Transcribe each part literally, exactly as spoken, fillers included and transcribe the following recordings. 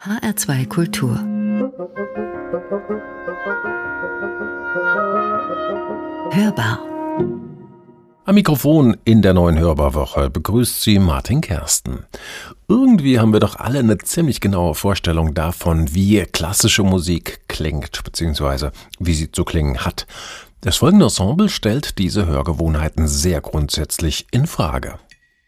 H R zwei Kultur. Hörbar. Am Mikrofon in der neuen Hörbarwoche begrüßt Sie Martin Kersten. Irgendwie haben wir doch alle eine ziemlich genaue Vorstellung davon, wie klassische Musik klingt, beziehungsweise wie sie zu klingen hat. Das folgende Ensemble stellt diese Hörgewohnheiten sehr grundsätzlich in Frage.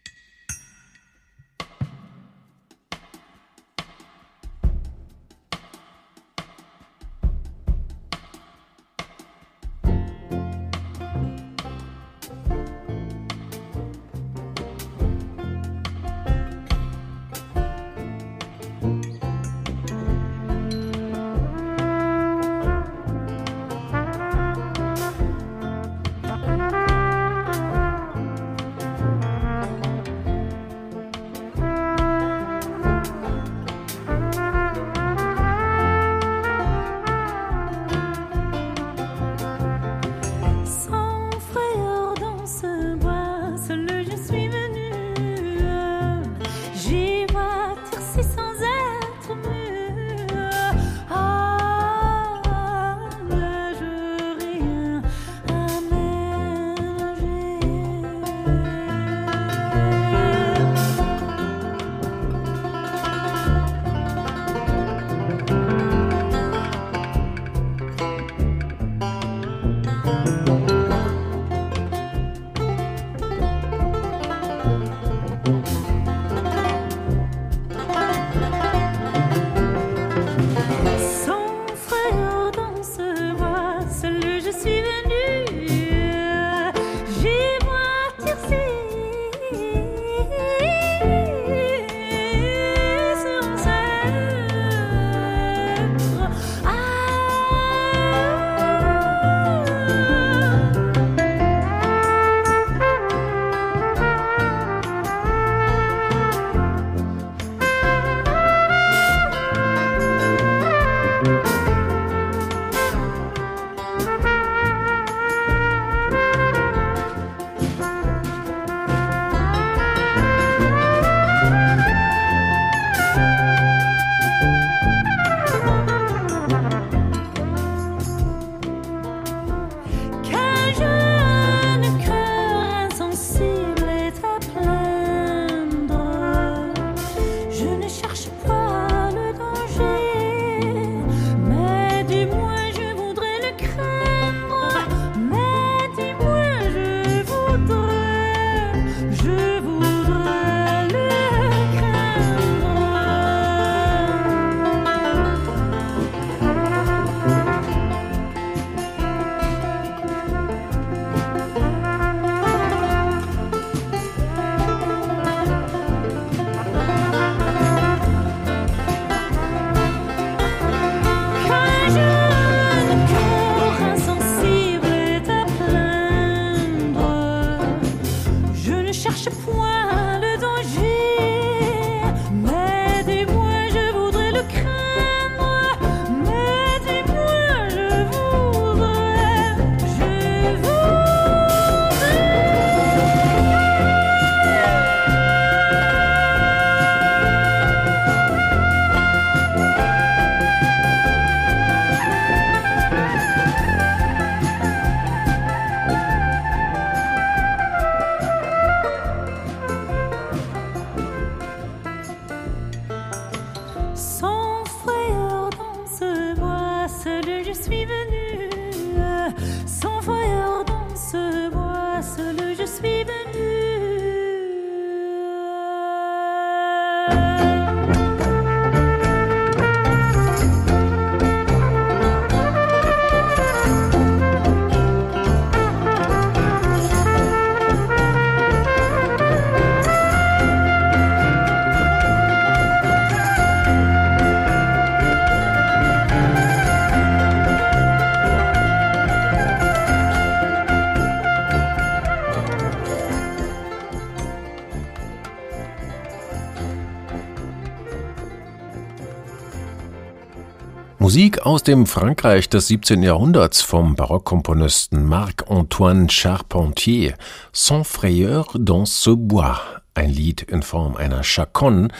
Musik aus dem Frankreich des siebzehnten Jahrhunderts vom Barockkomponisten Marc-Antoine Charpentier, Sans frayeur dans ce bois, ein Lied in Form einer Chaconne,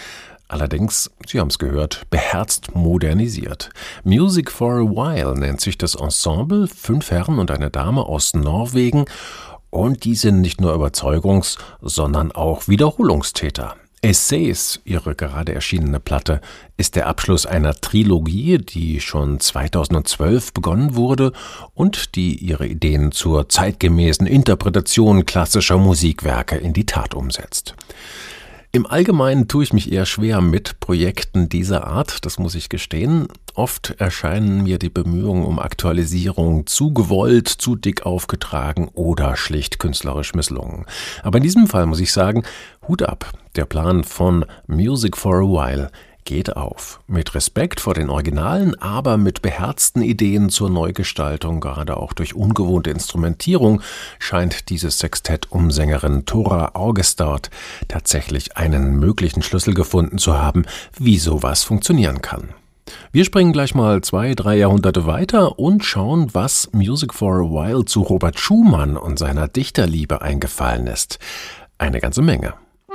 Allerdings, Sie haben es gehört, beherzt modernisiert. Music for a While nennt sich das Ensemble, fünf Herren und eine Dame aus Norwegen, und die sind nicht nur Überzeugungs-, sondern auch Wiederholungstäter. Essays, ihre gerade erschienene Platte, ist der Abschluss einer Trilogie, die schon zweitausendzwölf begonnen wurde und die ihre Ideen zur zeitgemäßen Interpretation klassischer Musikwerke in die Tat umsetzt. Im Allgemeinen tue ich mich eher schwer mit Projekten dieser Art, das muss ich gestehen. Oft erscheinen mir die Bemühungen um Aktualisierung zu gewollt, zu dick aufgetragen oder schlicht künstlerisch misslungen. Aber in diesem Fall muss ich sagen, Hut ab, der Plan von Music for a While geht auf. Mit Respekt vor den Originalen, aber mit beherzten Ideen zur Neugestaltung, gerade auch durch ungewohnte Instrumentierung, scheint dieses Sextett um Sängerin Thora Augestad tatsächlich einen möglichen Schlüssel gefunden zu haben, wie sowas funktionieren kann. Wir springen gleich mal zwei, drei Jahrhunderte weiter und schauen, was Music for a While zu Robert Schumann und seiner Dichterliebe eingefallen ist. Eine ganze Menge.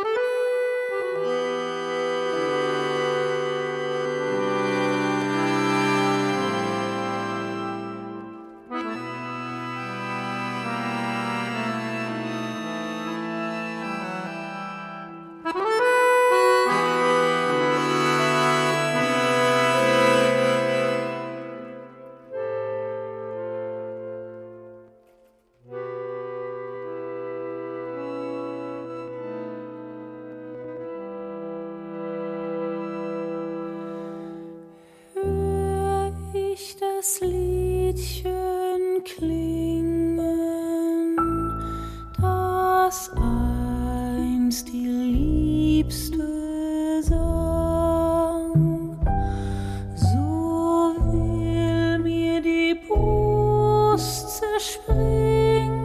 Das Liedchen klingen, das einst die Liebste sang, so will mir die Brust zerspringen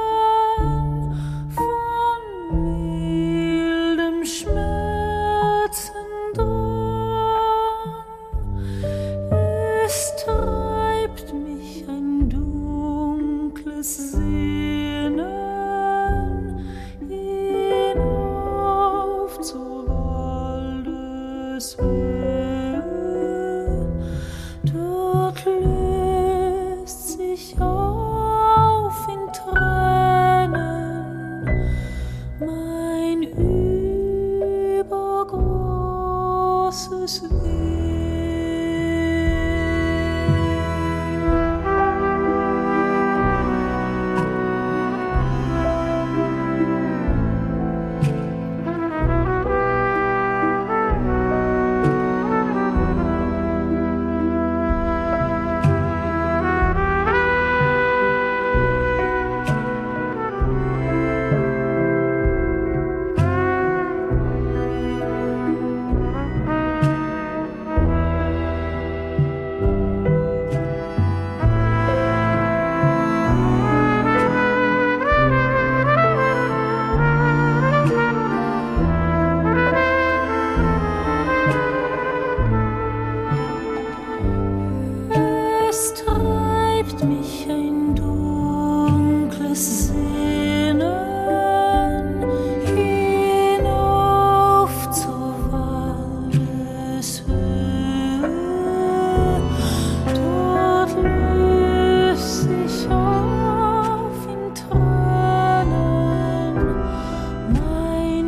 von wildem Schmerzendrang. Es treibt mich ein dunkles Sehnen hinauf zur Waldeshöhe. Dort löst sich auf in Tränen mein übergroßes Weh. Es treibt mich ein dunkles Sehnen hinauf zur Waldeshöhe. Dort löst sich auf in Tränen mein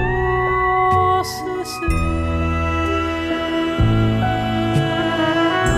übergroßes Weh.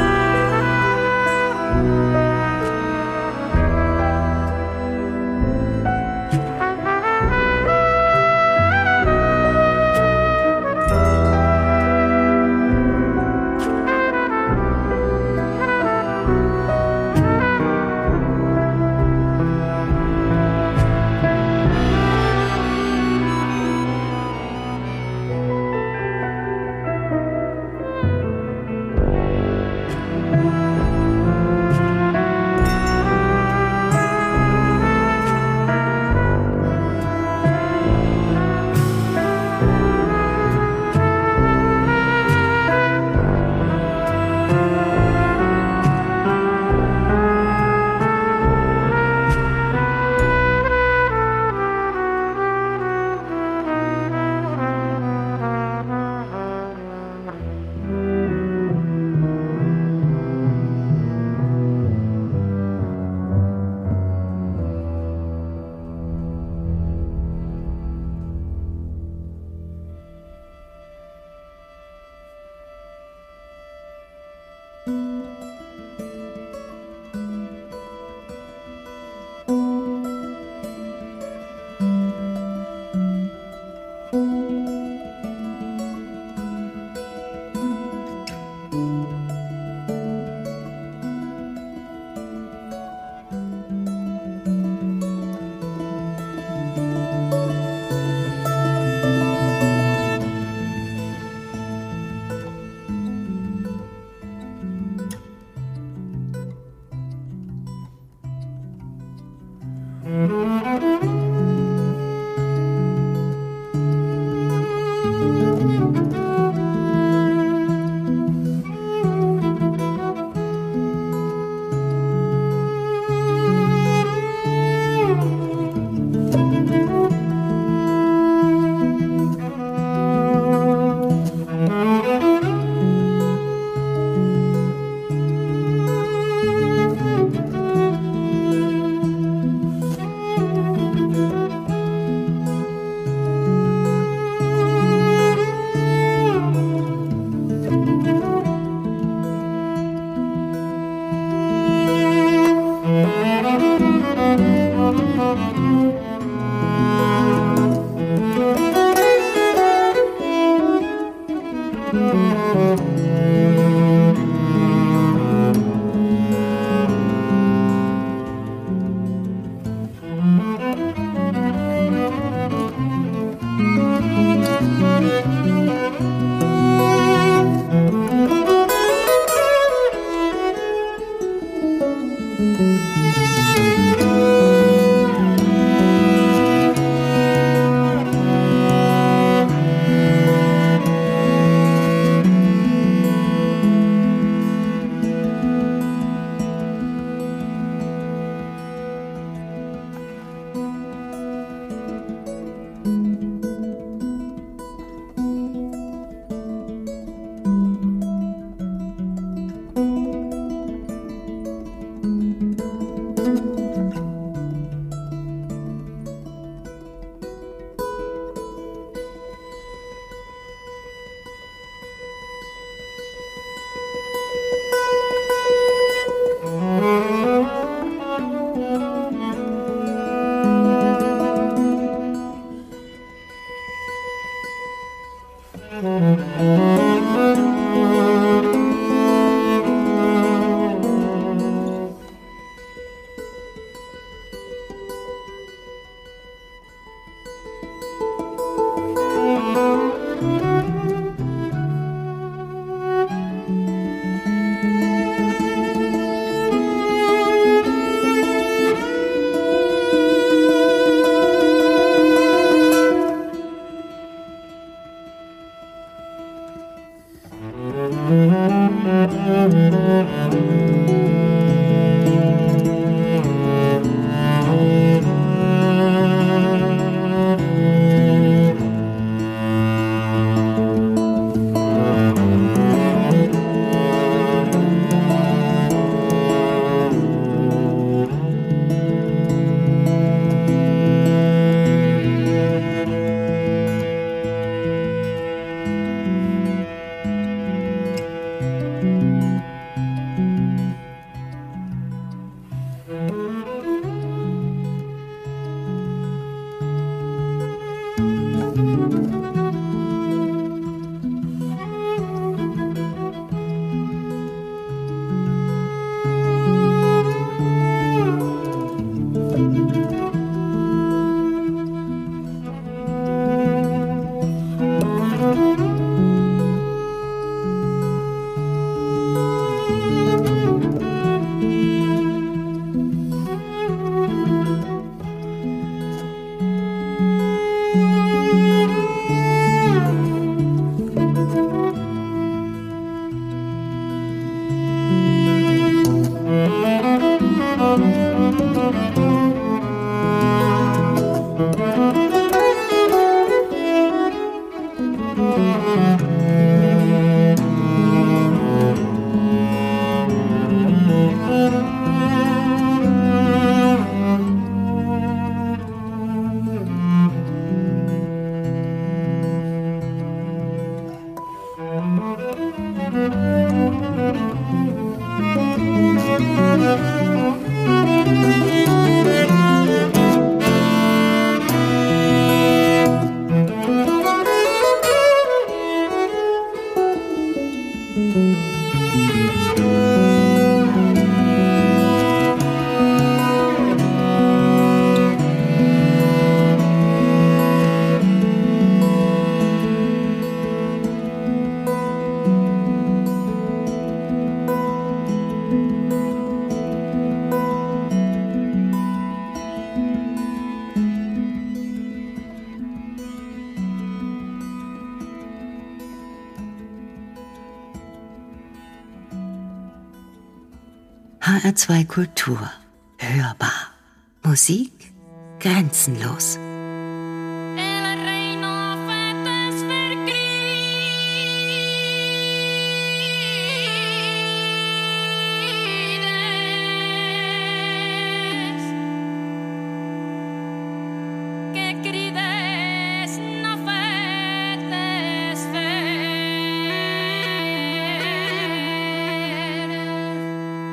H R zwei Kultur. Hörbar. Musik grenzenlos.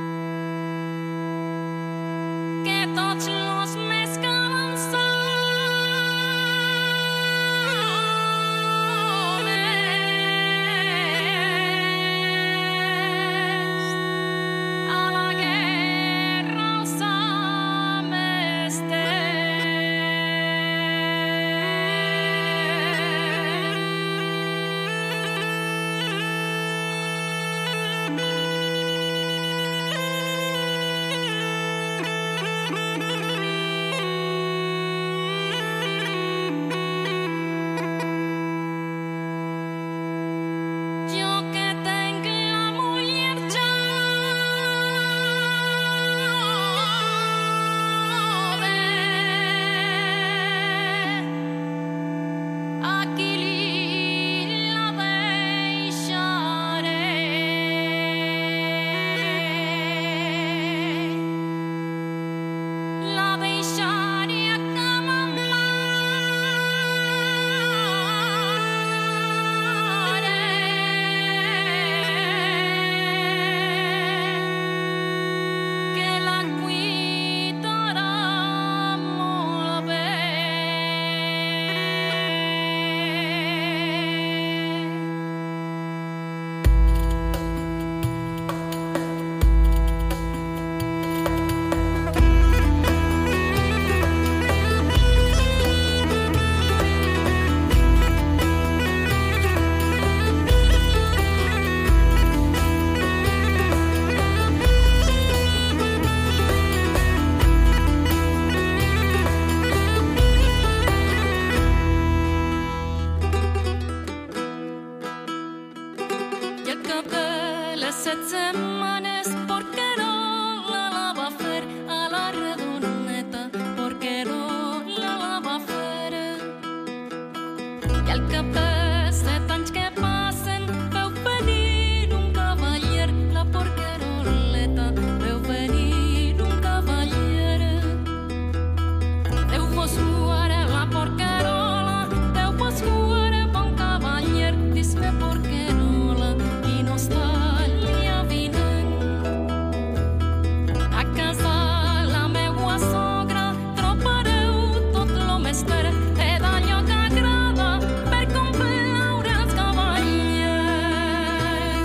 Tots los més que van ser set setmanes porque no la la va a fer a la redoneta porque no la la va a fer i al cap de set anys que passen veu venir un cavaller la porqueroleta veu venir un cavaller deu vos suare la porquerola deu vos suare bon cavaller dis-me porquerola i no està lia vinent a casa la meua sogra trobareu tot lo mester e d'allò que agrada per complaure els cavallers.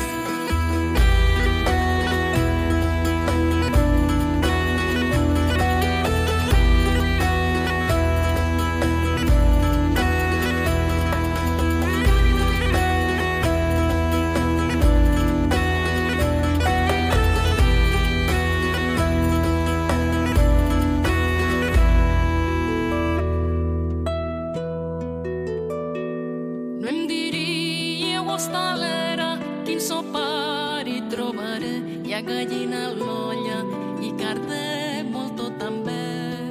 No em diríeu hostalera quin sopar hi trobaré hi ha gallina a l'olla i carn de molto també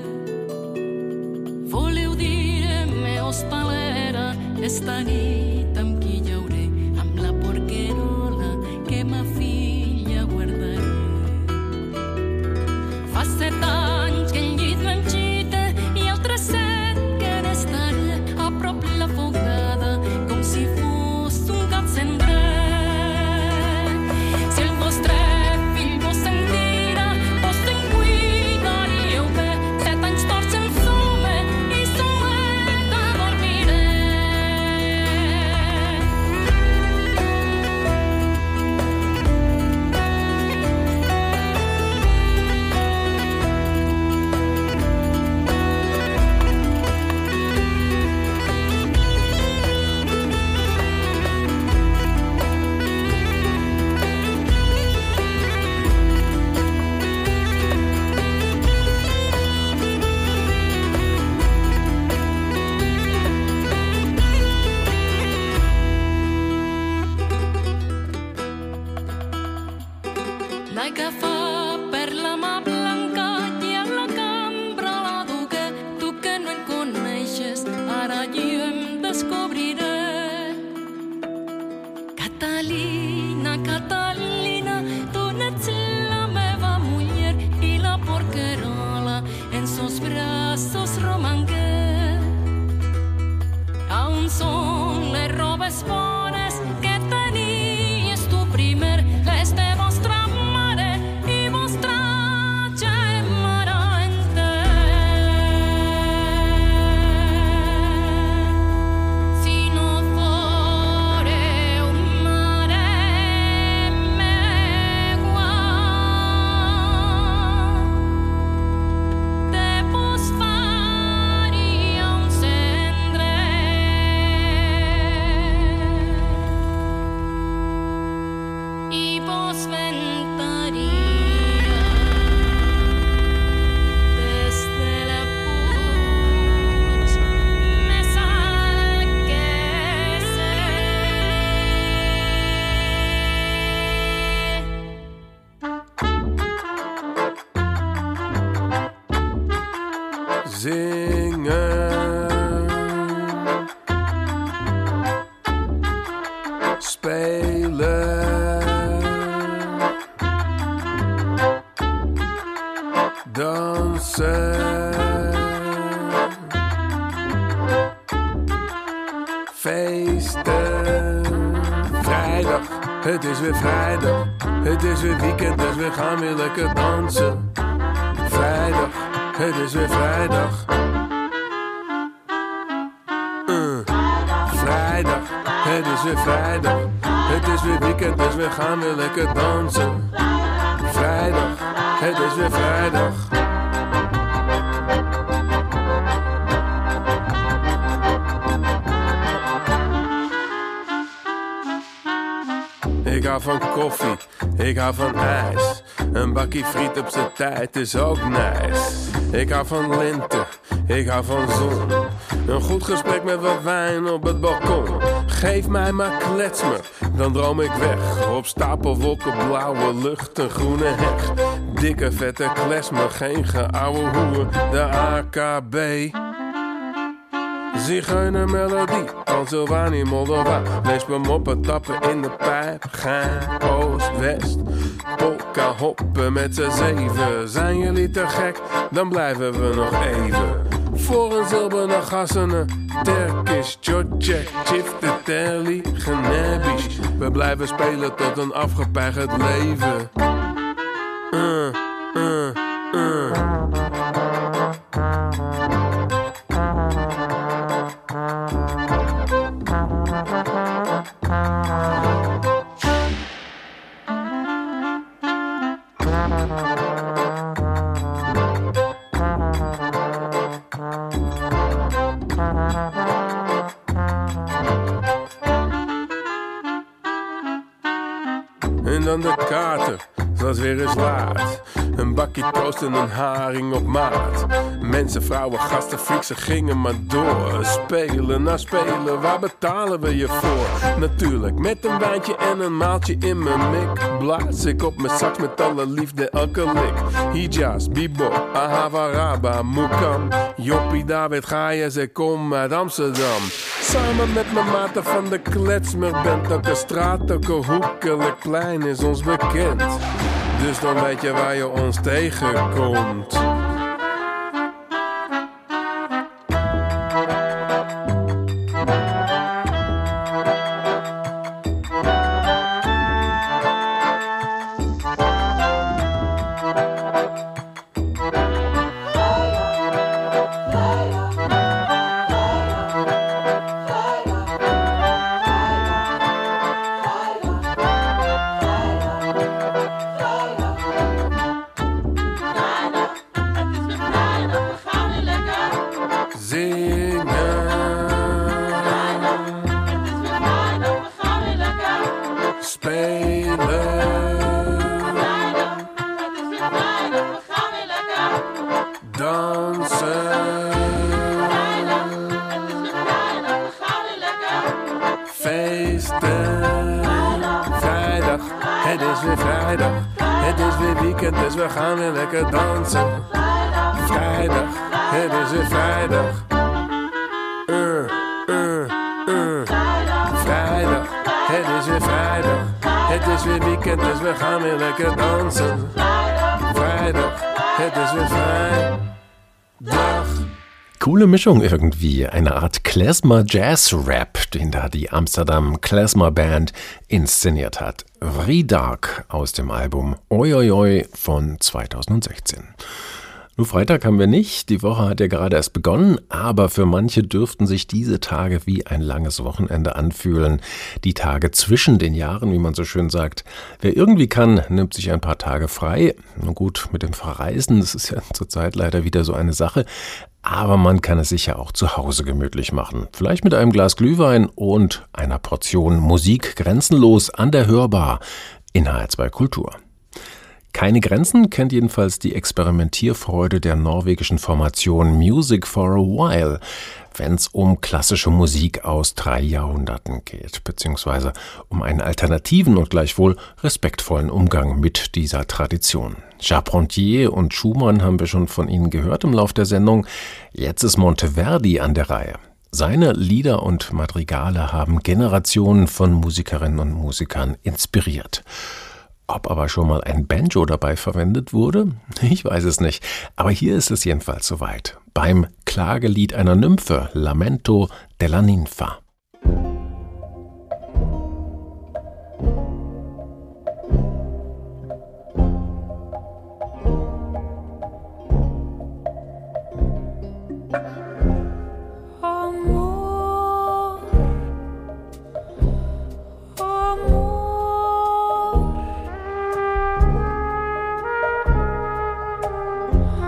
voleu dir-me hostalera esta nit amb qui llauré amb la porquerola que ma filla guardaré fa set anys que el llit no em xita i altres set que n'estaré a prop la fogada com si fos un gat cendrer. Si el vostre fill vos sentirà, vos en cuidaríeu bé. Set anys torts en some i soleta dormiré. L'agafa per la mà blanca i a la cambra la dugué. Tu que no em coneixes, ara jo em descobriré. Catalina, Catalina, tu n'ets la meva muller i la porquerola en sos braços romangué. A on són les robes bones que tenies tu primer, les de vostra mare i vostra germana enter. Si no foreu mare meua, de vos faria un cendre. I vos ventaria des de la puig més alt que sé. Zingen, spelen, dansen, feesten. Vrijdag, het is weer vrijdag, het is weer weekend, dus we gaan weer lekker dansen. Vrijdag, het is weer vrijdag. Uh. Vrijdag, het is weer vrijdag, het is weer weekend, dus we gaan weer lekker dansen. Vrijdag, het is weer vrijdag. Ik hou van koffie, ik hou van ijs. Een bakkie friet op z'n tijd is ook nice. Ik hou van lente, ik hou van zon. Een goed gesprek met wat wijn op het balkon. Geef mij maar klets me, dan droom ik weg. Op stapelwolken, blauwe lucht, een groene heg. Dikke vette klesmer, geen geouwe hoer. De A K B. Zigeuner melodie, Transylvanië, Moldova. Lees me moppen, tappen in de pijp. Gaan, oost, west. Polka hoppen met z'n zeven. Zijn jullie te gek, dan blijven we nog even. Voor een zilberne gassene. Terkisch, Tjotjek, Chiftetelli, Genebisch. We blijven spelen tot een afgepeigerd leven. Uh, uh, uh. En dan de kater, zoals weer eens laat. Een bakje toast en een haring op maat. Mensen, vrouwen, gasten, freaks, ze gingen maar door. Spelen na spelen, waar betalen we je voor? Natuurlijk, met een wijntje en een maaltje in mijn mik. Blaas ik op mijn sax met alle liefde elke lik. Hijaz, Bibo, Ahavaraba, Mukam. Joppie, David, Gaius, ik kom uit Amsterdam. Samen met mijn maten van de kletsmerband. Elke straat, elke hoek, elk plein is ons bekend. Dus dan weet je waar je ons tegenkomt. Dus we gaan weer lekker dansen. Vrijdag, het is weer vrijdag. Uh, uh, uh. Vrijdag, het is weer vrijdag. Het is weer weekend, dus we gaan weer lekker dansen. Vrijdag, het is weer vrijdag. Coole Mischung irgendwie, eine Art Klezmer-Jazz-Rap, den da die Amsterdam Klezmer Band inszeniert hat. Vrijdag aus dem Album Oi Oi Oi von zweitausendsechzehn. Nur Freitag haben wir nicht, die Woche hat ja gerade erst begonnen, aber für manche dürften sich diese Tage wie ein langes Wochenende anfühlen. Die Tage zwischen den Jahren, wie man so schön sagt. Wer irgendwie kann, nimmt sich ein paar Tage frei. Nun gut, mit dem Verreisen, das ist ja zurzeit leider wieder so eine Sache. Aber man kann es sich ja auch zu Hause gemütlich machen. Vielleicht mit einem Glas Glühwein und einer Portion Musik grenzenlos an der Hörbar in H R zwei Kultur. Keine Grenzen kennt jedenfalls die Experimentierfreude der norwegischen Formation Music for a While, wenn es um klassische Musik aus drei Jahrhunderten geht, beziehungsweise um einen alternativen und gleichwohl respektvollen Umgang mit dieser Tradition. Charpentier und Schumann haben wir schon von Ihnen gehört im Lauf der Sendung. Jetzt ist Monteverdi an der Reihe. Seine Lieder und Madrigale haben Generationen von Musikerinnen und Musikern inspiriert. Ob aber schon mal ein Banjo dabei verwendet wurde? Ich weiß es nicht. Aber hier ist es jedenfalls soweit. Beim Klagelied einer Nymphe, Lamento della Ninfa.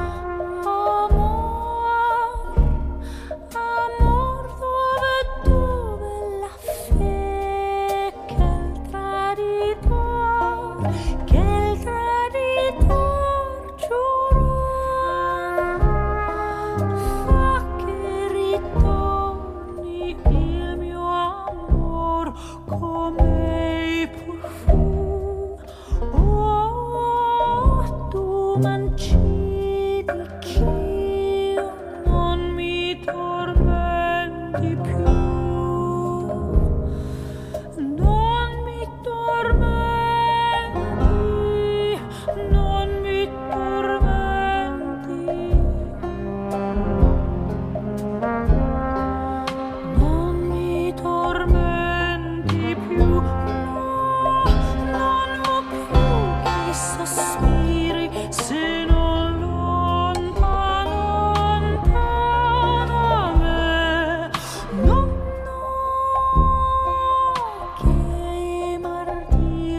Amor, dove tu Che martirio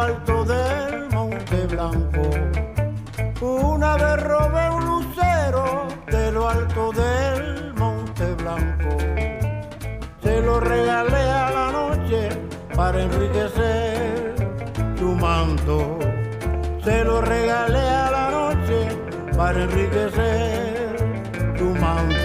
alto del Monte Blanco. Una vez robé un lucero de lo alto del Monte Blanco. Se lo regalé a la noche para enriquecer tu manto. Se lo regalé a la noche para enriquecer tu manto.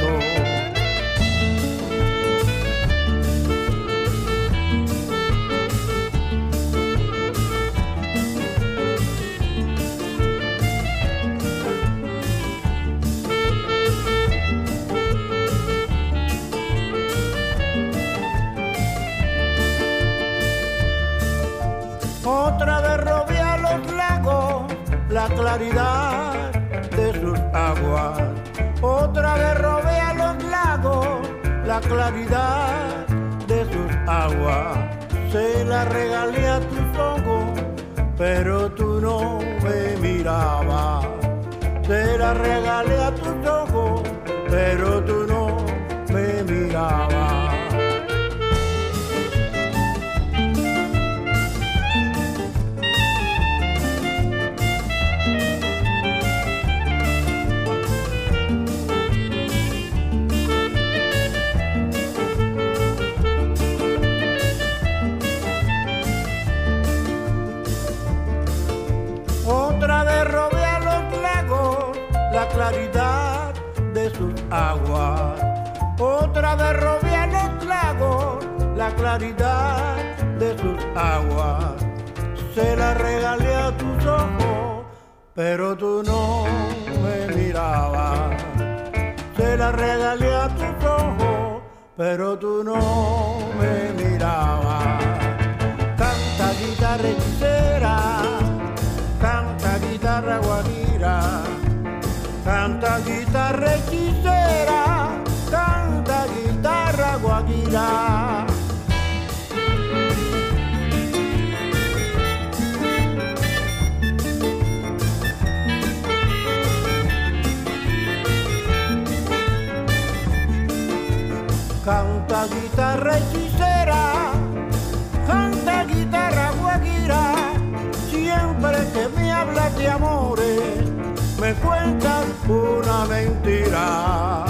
Otra vez robé a los lagos la claridad de sus aguas. Otra vez robé a los lagos la claridad de sus aguas. Se la regalé a tus ojos, pero tú no me mirabas. Se la regalé a tus ojos, pero tú no me mirabas. Otra vez robé a los lagos la claridad de sus aguas. Otra vez robé a los lagos la claridad de sus aguas. Se la regalé a tus ojos, pero tú no me mirabas. Se la regalé a tus ojos, pero tú no me mirabas. Canta guitarra hechicera, canta guitarra guajira, canta guitarra hechicera, canta guitarra guajira. Canta guitarra hechicera, canta guitarra guajira. Siempre que me hablas de amores, me cuentas una mentira.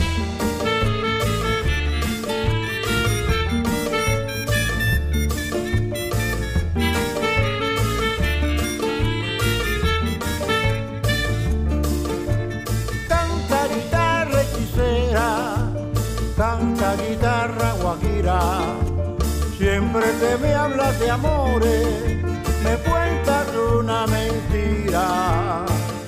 Canta guitarra hechicera, canta guitarra guajira. Siempre que me hablas de amores, me cuentas una mentira.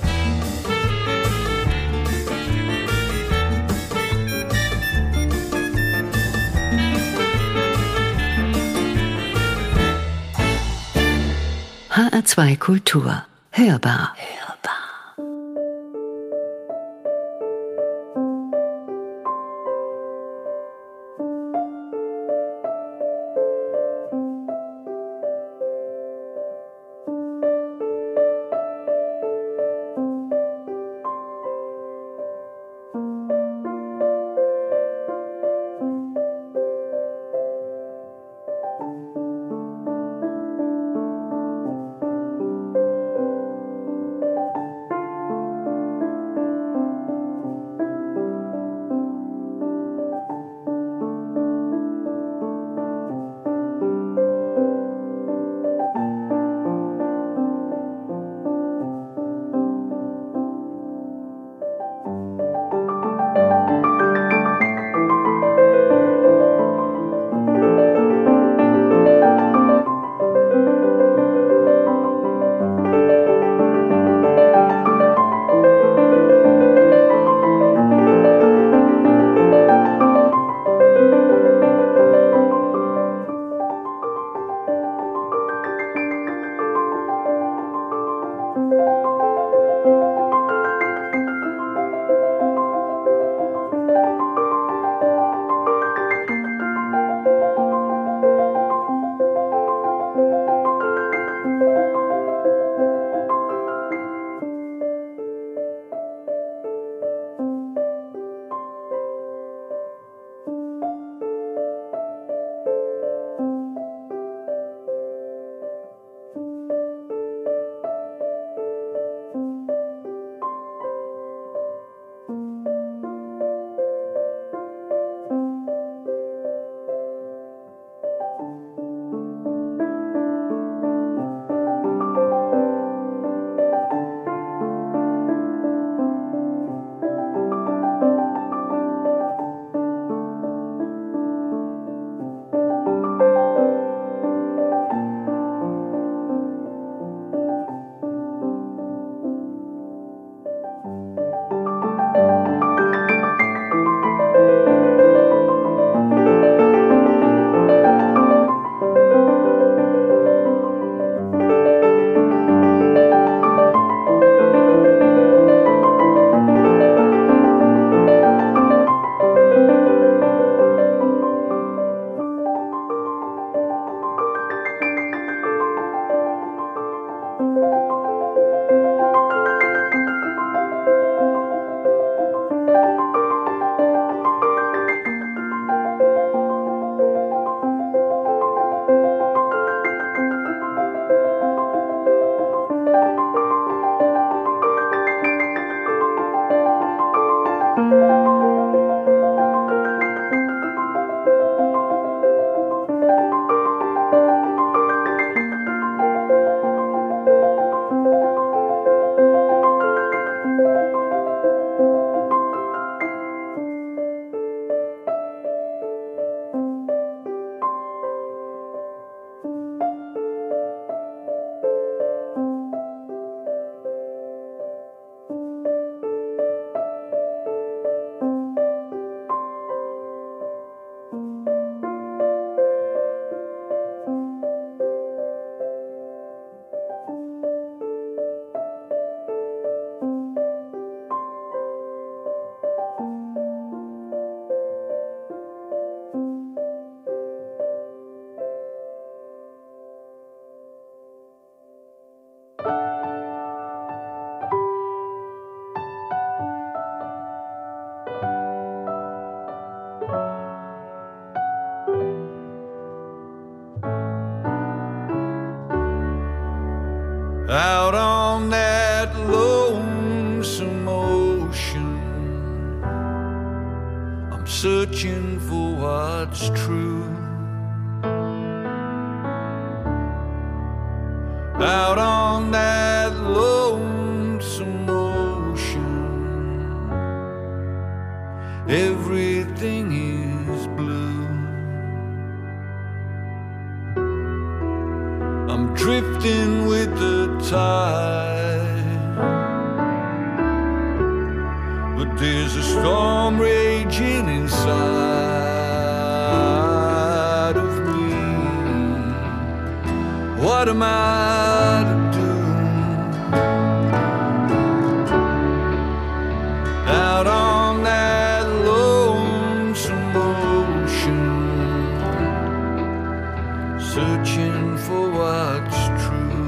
H R zwei Kultur. Hörbar. out on that lonesome ocean. I'm searching for what's true. Out on that lonesome ocean, everything is blue. I'm drifting with the tide, but there's a storm raging inside of me. What am I to do? Out on that lonesome ocean, searching for what's true.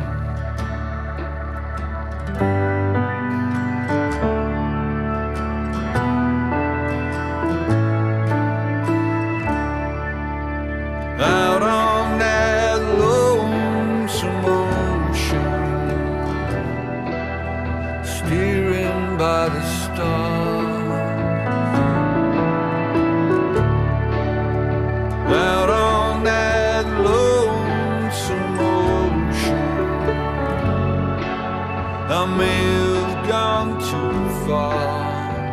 Out on that lonesome ocean, steering by the stars. Out on that lonesome ocean, I may have gone too far.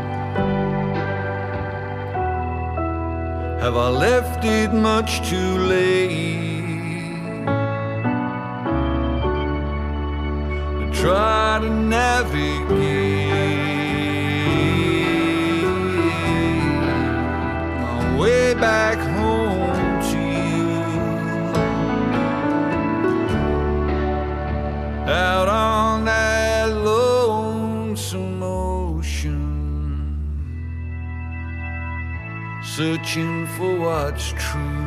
Have I left it much too late to try to navigate my way back home to you? Out on that lonesome ocean, searching for what's true.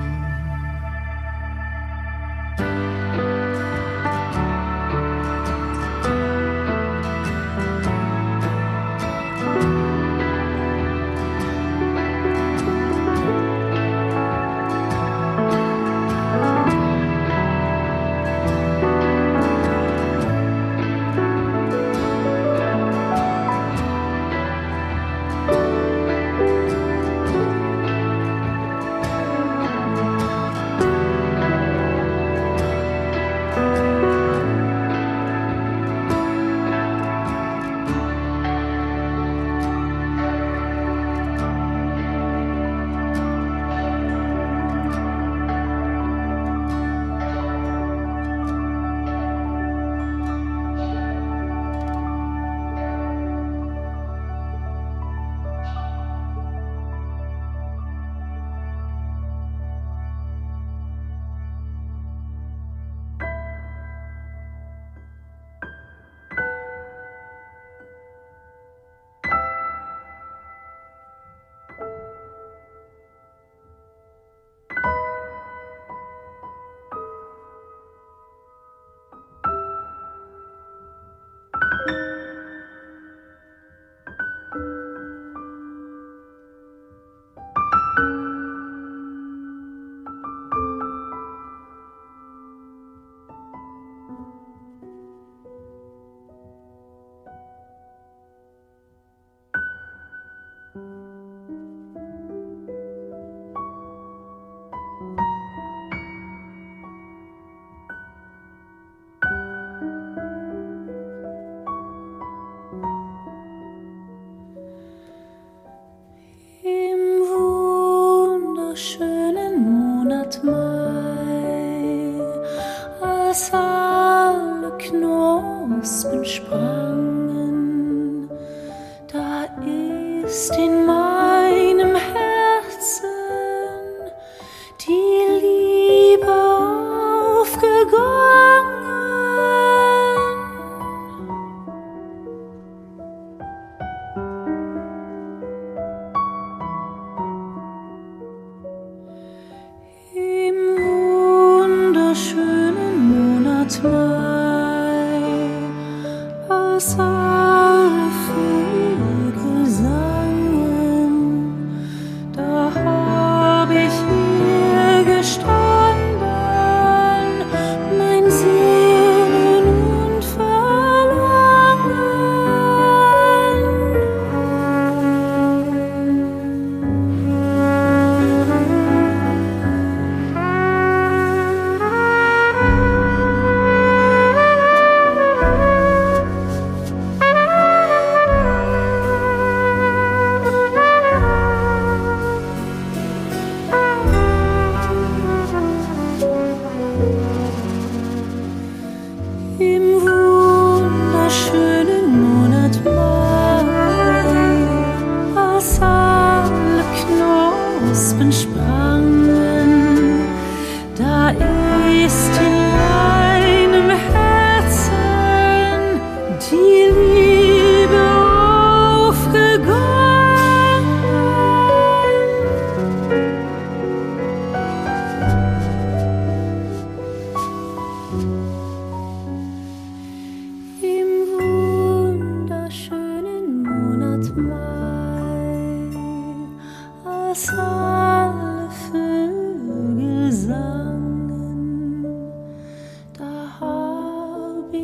Mein Sehnen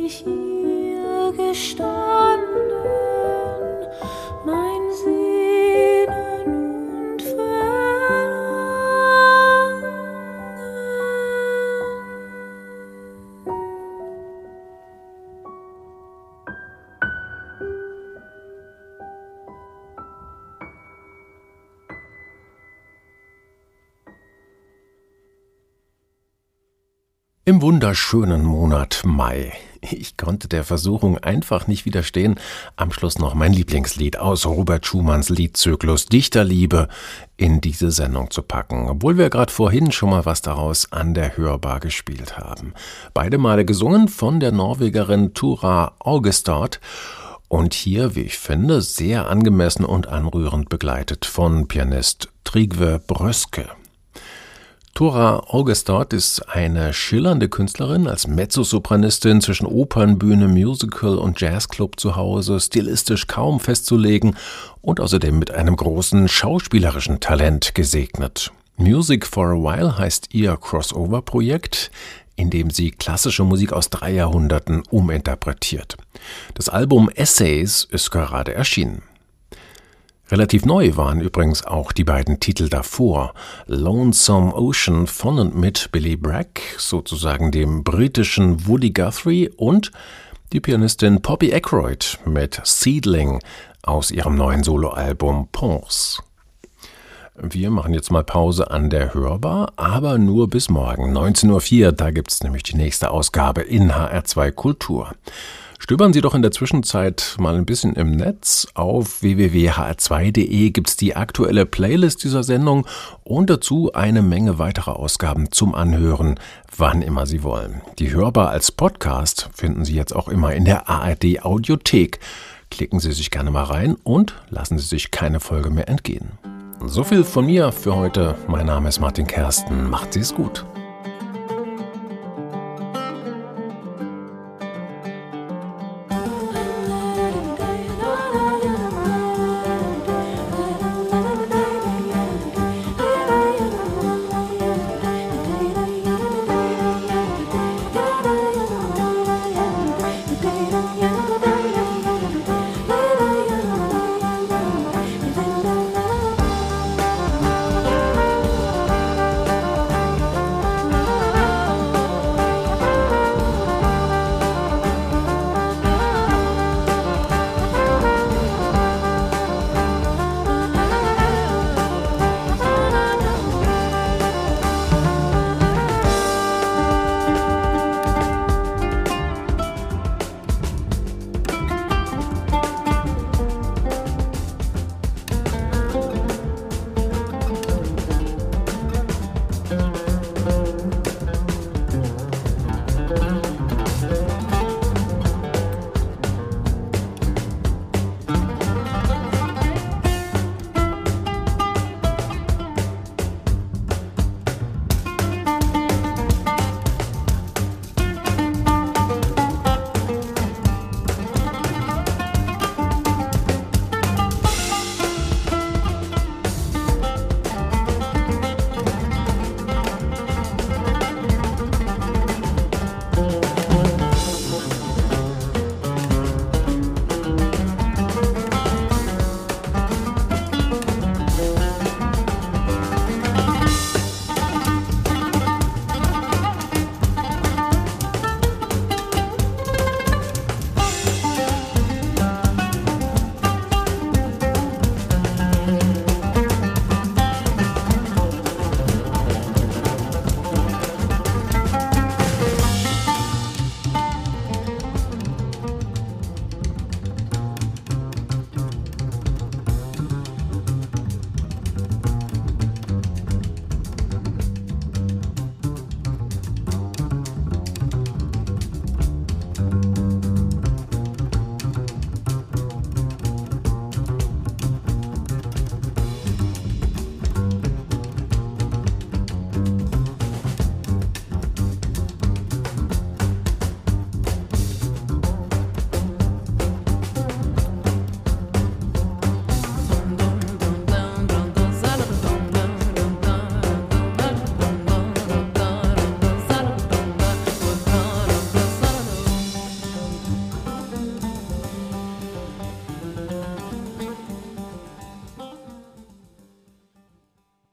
ich hier gestanden, mein Sehnen und Verlangen. Im wunderschönen Monat Mai. Ich konnte der Versuchung einfach nicht widerstehen, am Schluss noch mein Lieblingslied aus Robert Schumanns Liedzyklus Dichterliebe in diese Sendung zu packen, obwohl wir gerade vorhin schon mal was daraus an der Hörbar gespielt haben. Beide Male gesungen von der Norwegerin Tura Augestad und hier, wie ich finde, sehr angemessen und anrührend begleitet von Pianist Trygve Brøske. Tura Augestad ist eine schillernde Künstlerin, als Mezzosopranistin zwischen Opernbühne, Musical und Jazzclub zu Hause, stilistisch kaum festzulegen und außerdem mit einem großen schauspielerischen Talent gesegnet. Music for a While heißt ihr Crossover-Projekt, in dem sie klassische Musik aus drei Jahrhunderten uminterpretiert. Das Album Essays ist gerade erschienen. Relativ neu waren übrigens auch die beiden Titel davor, Lonesome Ocean von und mit Billy Bragg, sozusagen dem britischen Woody Guthrie, und die Pianistin Poppy Ackroyd mit Seedling aus ihrem neuen Soloalbum Ponce. Wir machen jetzt mal Pause an der Hörbar, aber nur bis morgen, neunzehn Uhr vier, da gibt's nämlich die nächste Ausgabe in H R zwei Kultur. Stöbern Sie doch in der Zwischenzeit mal ein bisschen im Netz. Auf w w w punkt h r zwei punkt d e gibt's die aktuelle Playlist dieser Sendung und dazu eine Menge weiterer Ausgaben zum Anhören, wann immer Sie wollen. Die Hörbar als Podcast finden Sie jetzt auch immer in der A R D Audiothek. Klicken Sie sich gerne mal rein und lassen Sie sich keine Folge mehr entgehen. So viel von mir für heute. Mein Name ist Martin Kersten. Macht Sie es gut.